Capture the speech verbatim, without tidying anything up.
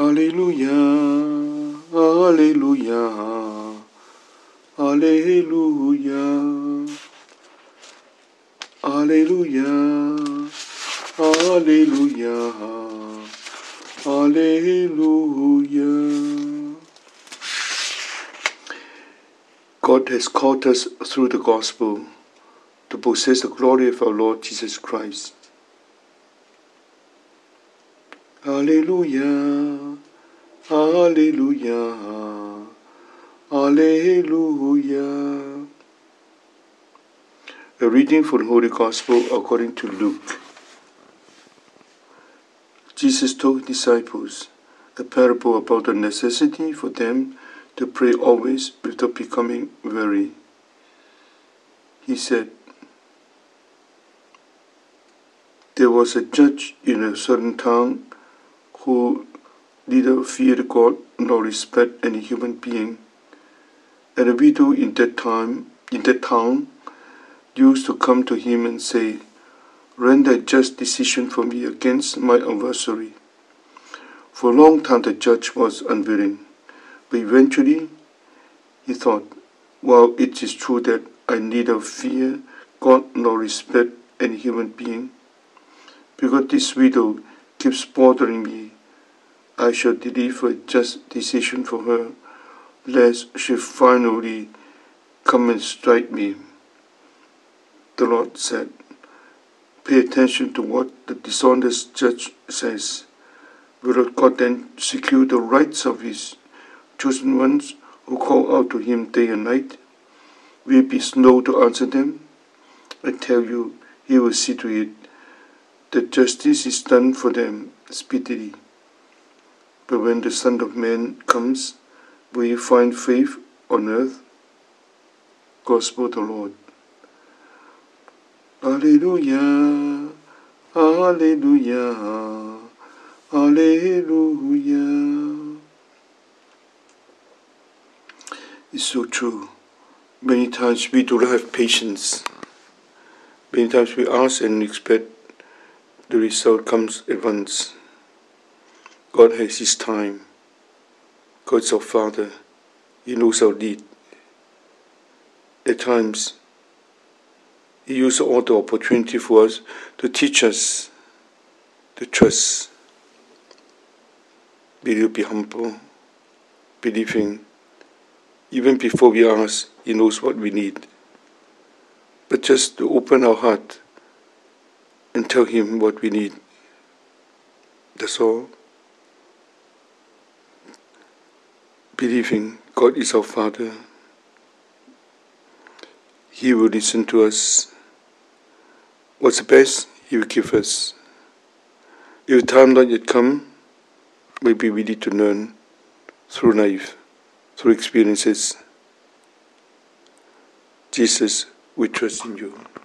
Alleluia, Alleluia, Alleluia, Alleluia, Alleluia, Alleluia. God has called us through the gospel to possess the glory of our Lord Jesus Christ. Alleluia, Alleluia, Alleluia. A reading from the Holy Gospel according to Luke. Jesus told his disciples a parable about the necessity for them to pray always without becoming weary. He said, there was a judge in a certain town who neither feared God nor respect any human being, and a widow in that time in that town used to come to him and say, render a just decision for me against my adversary. For a long time the judge was unwilling, but eventually he thought, well, it is true that I neither fear God nor respect any human being, because this widow keeps bothering me, I shall deliver a just decision for her, lest she finally come and strike me. The Lord said, pay attention to what the dishonest judge says. Will God then secure the rights of his chosen ones who call out to him day and night? Will it be slow to answer them? I tell you, he will see to it that justice is done for them speedily. But when the Son of Man comes, will he find faith on earth? Gospel of the Lord. Alleluia, Alleluia, Alleluia. It's so true. Many times we do not have patience. Many times we ask and expect the result comes at once. God has his time. God is our Father. He knows our need. At times, he uses all the opportunity for us to teach us to trust. Be, be humble, believing. Even before we ask, he knows what we need. But just to open our heart and tell him what we need. That's all. Believing God is our Father. He will listen to us. What's the best? He will give us. If the time not yet come, maybe we need to learn through life, through experiences. Jesus, we trust in you.